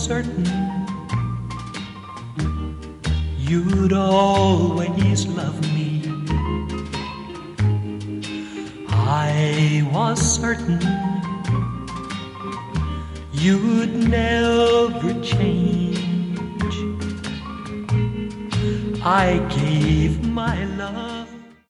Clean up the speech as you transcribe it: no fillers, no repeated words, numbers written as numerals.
certain you'd always love me. I was certain you'd never change. I gave my love